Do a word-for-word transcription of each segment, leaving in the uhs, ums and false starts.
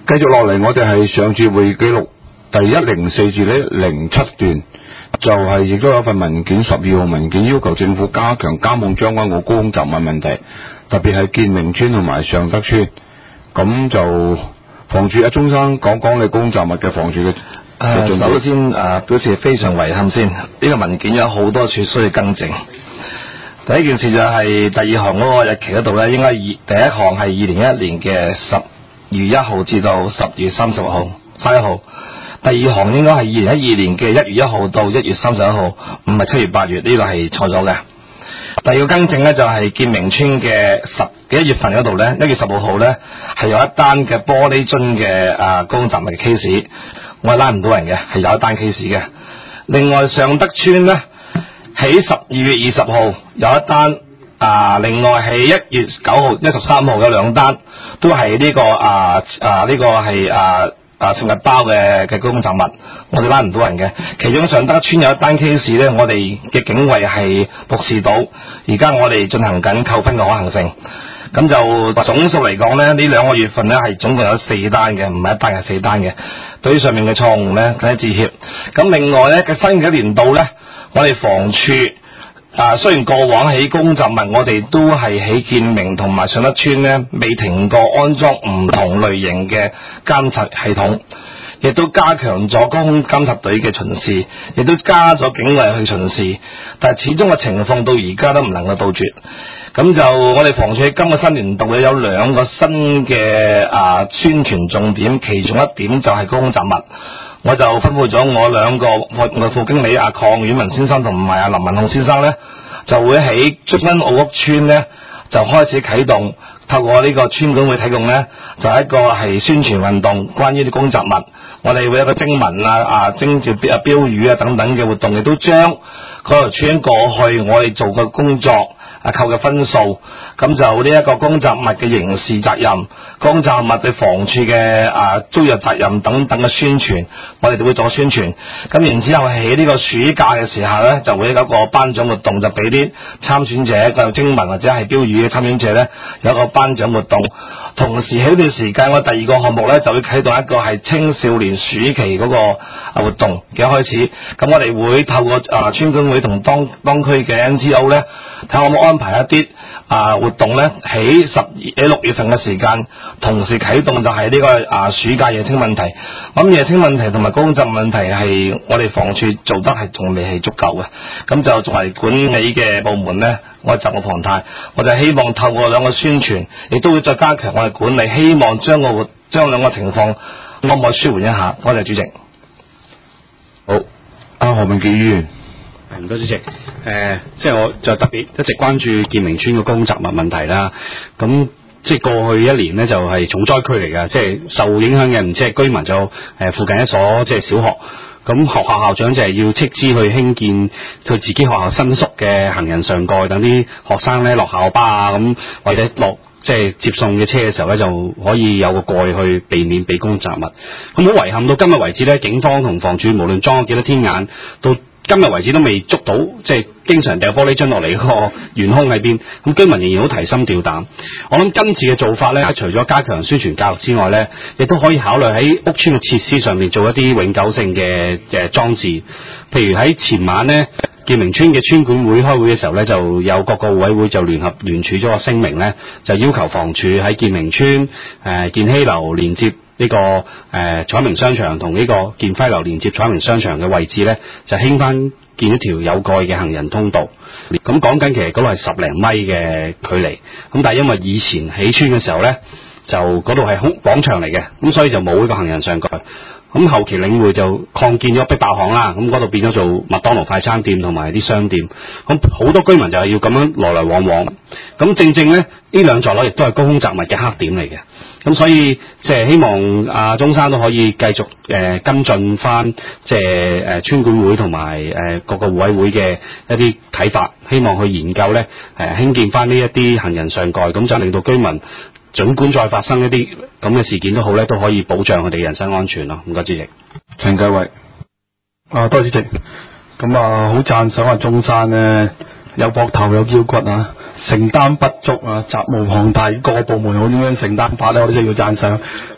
繼續落嚟，我哋係上次會記錄第一零四至咧零七段，就係、是、亦都有一份文件，十二號文件要求政府加強監控將軍澳高空雜物問題，特別係建明村同埋尚德村。咁就房署阿鍾生講講你高空雜物嘅房署嘅。 誒，首先誒表示非常遺憾先，呢、這個文件有好多處需要更正。第一件事就係第二行嗰個日期嗰度咧，應該二第一行係二零一一年嘅十月一號至到十月三十號三十一號，第二行應該係二零一二年嘅一月一號到一月三十一號，唔係七月八月，呢、這個係錯咗嘅。第二個更正咧就係建明村嘅十幾一月份嗰度咧，一月十號號咧係有一單嘅玻璃樽嘅啊高空雜物嘅 case， 我係拉唔到人嘅，係有一單 case 嘅。另外尚德村咧喺十二月二十號有一單，啊另外係一月九號、一十三號有兩單，都係呢、這個啊啊呢、這個係啊啊食物包嘅嘅高空雜物，我哋拉唔到人嘅。其中尚德村有一單 case 咧，我哋嘅警衛係目視到，而家我哋進行緊扣分嘅可行性。咁就總數嚟講咧，呢兩個月份咧係總共有四單嘅，唔係一單係四單嘅。對於上面嘅錯誤咧，梗係致歉。咁另外咧嘅新嘅一年度咧，我哋房署啊，雖然過往起高空雜物，我哋都係喺建明同埋尚德村咧未停過安裝唔同類型嘅監察系統，亦都加強咗高空監察隊嘅巡視，亦都加咗警衛去巡視，但係始終嘅情況到而家都唔能夠杜絕。咁就我哋房署喺今個新年度咧有兩個新嘅啊宣傳重點，其中一點就係高空雜物。我就吩咐咗我兩個我嘅副經理阿鄺遠文先生同埋阿林文雄先生咧，就會喺將軍澳屋村咧就開始啟動，透過呢個村管會提供咧，就係一個係宣傳運動，關於啲高空雜物，我哋會有一個徵文啊、啊徵召標啊標語啊等等嘅活動，亦都將嗰條村過去我哋做嘅工作啊扣嘅分數，咁就呢一個高空雜物嘅刑事責任、高空雜物對房署嘅啊租約責任等等嘅宣傳，我哋都會做宣傳。咁然之後喺呢個暑假嘅時候咧，就會有一個頒獎活動，就俾啲參選者嘅徵文或者係標語嘅參選者咧有一個頒獎活動。同時喺呢段時間，我第二個項目咧就會啟動一個係青少年暑期嗰個啊活動嘅開始。咁我哋會透過啊村管會同當當區嘅 N G O 咧，睇下可唔可以安排一啲啊活動咧，喺十二喺六月份嘅時間同時啟動，就係呢個啊暑假夜清問題。咁夜清問題同埋高空雜物問題係我哋房署做得係仲未係足夠嘅，咁就作為管理嘅部門咧，我責無旁貸，我就希望透過兩個宣傳，亦都會再加強我哋管理，希望將個將兩個情況可唔可以舒緩一下。多謝主席。 好，阿何文傑議員。 唔該主席，誒、呃，即係我就特別一直關注建明村嘅高空雜物問題啦。咁即係過去一年呢，就係、是、重災區嚟㗎，即係受影響嘅唔止係居民，就誒、呃、附近一所即係小學。咁學校校長就係要斥資去興建佢自己學校新宿嘅行人上蓋，等啲學生咧落校巴啊，咁或者落即係接送嘅車嘅時候咧，就可以有個蓋去避免被高空雜物。咁好遺憾到今日為止咧，警方同房署無論裝咗幾多天眼，到今日為止都未捉到，即係經常掉玻璃樽落嚟嗰個元兇喺邊。咁居民仍然好提心吊膽。我諗今次嘅做法咧，除咗加強宣傳教育之外咧，亦都可以考慮喺屋邨嘅設施上面做一啲永久性嘅誒裝置。譬如喺前晚咧，建明村嘅村管會開會嘅時候咧，就有各個委會就聯合聯署咗個聲明咧，就要求房署喺建明村誒、呃、建熙樓連接呢、這個誒、呃、彩明商場同呢個建輝樓連接彩明商場嘅位置咧，就興翻建一條有蓋嘅行人通道。咁講緊其實嗰度係十零米嘅距離，咁但係因為以前起村嘅時候咧，就嗰度係空廣場嚟嘅，咁所以就冇呢個行人上蓋。咁後期領匯就擴建咗逼爆巷啦，咁嗰度變咗做麥當勞快餐店同埋啲商店，咁好多居民就係要咁樣來來往往。咁正正咧，呢兩座樓亦都係高空雜物嘅黑點嚟嘅。咁所以即係希望阿鍾生都可以繼續誒、呃、跟進翻，即係誒村管會同埋誒各個互委會嘅一啲睇法，希望去研究咧誒興建翻呢一啲行人上蓋，咁就令到居民儘管再發生一啲咁嘅事件都好咧，都可以保障佢哋人身安全咯。唔該主席。 陳繼偉。 啊，多謝主席。咁啊，好讚賞阿鍾生咧，有膊頭有腰骨啊，承擔不足啊，責無旁貸，各個部門好點樣承擔法咧，我都真係要讚賞。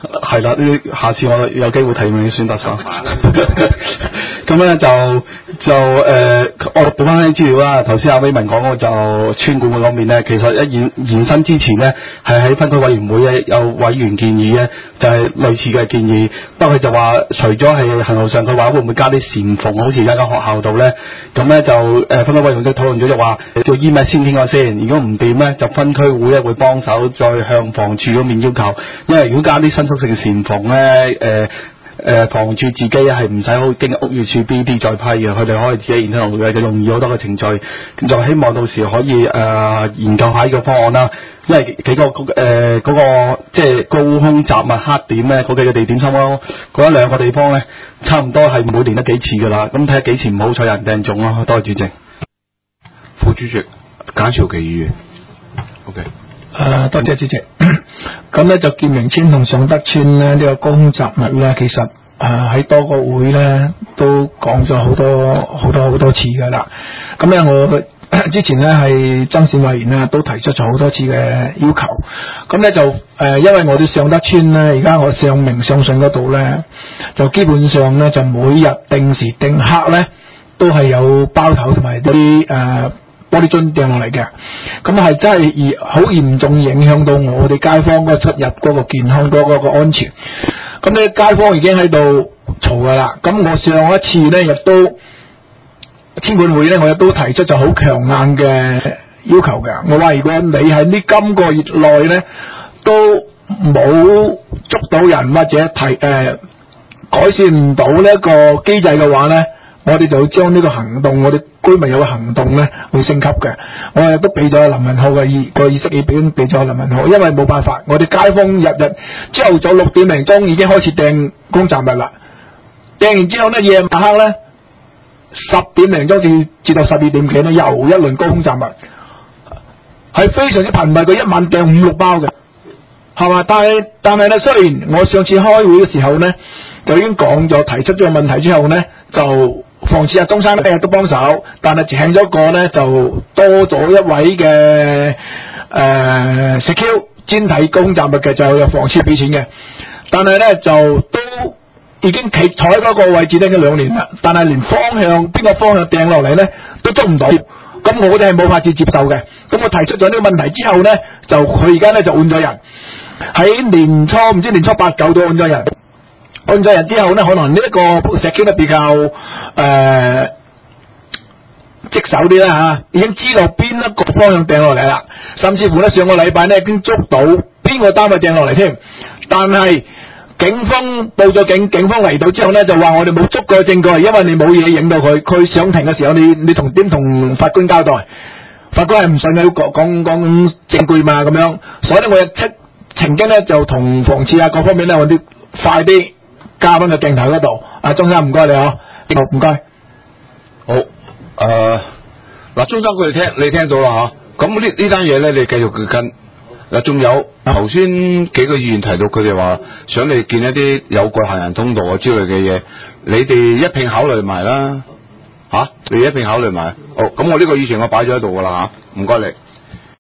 係啦，呢下次我有機會提名你選特首。咁咧就就誒、呃，我補翻啲資料啦。頭先阿威文講嗰就村管嗰方面咧，其實一延延伸之前咧，係喺分區委員會咧有委員建議咧，就係、是、類似嘅建議。不過佢就話，除咗係行路上，佢話會唔會加啲禪縫，好似而家間學校度咧？咁咧就誒、呃、分區委員會都討論咗，就話叫 email 先傾下先。如果唔掂咧，就分區會咧會幫手再向房署嗰邊要求。因為如果加啲伸縮性禪縫咧，誒、呃。誒、呃，房署自己係唔使好經屋宇署 B D 再批嘅，佢哋可以自己研究嘅，就容易好多嘅程序。就希望到時可以誒、呃、研究下呢個方案啦。因為幾個誒嗰、呃那個即係高空雜物黑點咧，嗰幾個地點差唔多嗰一兩個地方咧，差唔多係每年得幾次噶啦。咁睇下幾次唔好彩有人掟中咯。多謝主席。 副主席簡兆琪議員 ，OK。 誒、呃，多謝主席。咁咧就建明村同尚德村咧呢、這個高空雜物咧，其實誒喺、呃、多個會咧都講咗好多好多好多次噶啦。咁咧我之前咧係增選委員咧都提出咗好多次嘅要求。咁咧就誒、呃，因為我哋尚德村咧，而家我上明上信嗰度咧，就基本上咧就每日定時定刻咧都係有包頭同埋啲誒。玻璃樽掟落嚟嘅，咁係真係嚴好嚴重影響到我哋街坊嗰個出入嗰個健康嗰嗰個安全。咁咧街坊已經喺度嘈噶啦。咁我上一次咧亦都村管會咧，我亦都提出咗好強硬嘅要求嘅。我話如果你喺呢今個月內咧都冇捉到人或者提誒、呃、改善唔到呢一個機制嘅話咧，我哋就會將呢個行動，我哋居民有個行動咧，會升級嘅。我亦都俾咗林文浩嘅意個意識意表，俾咗林文浩，因為冇辦法，我哋街坊日日朝頭早六點零鐘已經開始掟公雜物啦，掟完之後咧夜晚黑咧十點零鐘至至到十二點幾咧又一輪高空雜物，係非常之頻密，佢一晚掟五六包嘅，係嘛？但係但係咧，雖然我上次開會嘅時候咧就已經講咗提出咗個問題之後咧就。房署啊，中山咧都幫手，但係請咗個咧就多咗一位嘅誒 secure 專睇高空雜物嘅，就有房署俾錢嘅。但係咧就都已經企坐喺嗰個位置咧，已經兩年啦。但係連方向邊個方向掟落嚟咧都捉唔到，咁我哋係冇法子接受嘅。咁我提出咗呢個問題之後咧，就佢而家咧就換咗人，喺年初唔知年初八九都換咗人。換咗人之後咧，可能呢一個石橋咧比較誒棘手啲啦嚇，已經知道邊一個方向掟落嚟啦，甚至乎咧上個禮拜咧已經捉到邊個單位掟落嚟添。但係警方報咗警，警方嚟到之後咧就話我哋冇足夠證據，因為你冇嘢影到佢，佢上庭嘅時候你你同點同法官交代？法官係唔信嘅，要講講講證據嘛咁樣。所以咧我亦出曾經咧就同房署啊各方面咧我哋快啲。加翻個鏡頭嗰度，阿中山唔該你啊，唔該。 好，誒、呃，嗱，中山佢哋聽你聽到啦吓，咁呢呢單嘢咧，你繼續去跟。嗱，仲有頭先幾個議員提到，佢哋話想你建一啲有蓋行人通道啊之類嘅嘢，你哋一併考慮埋啦，吓、啊，你一併考慮埋。哦，咁我呢個以前我擺咗喺度噶啦吓，唔該你。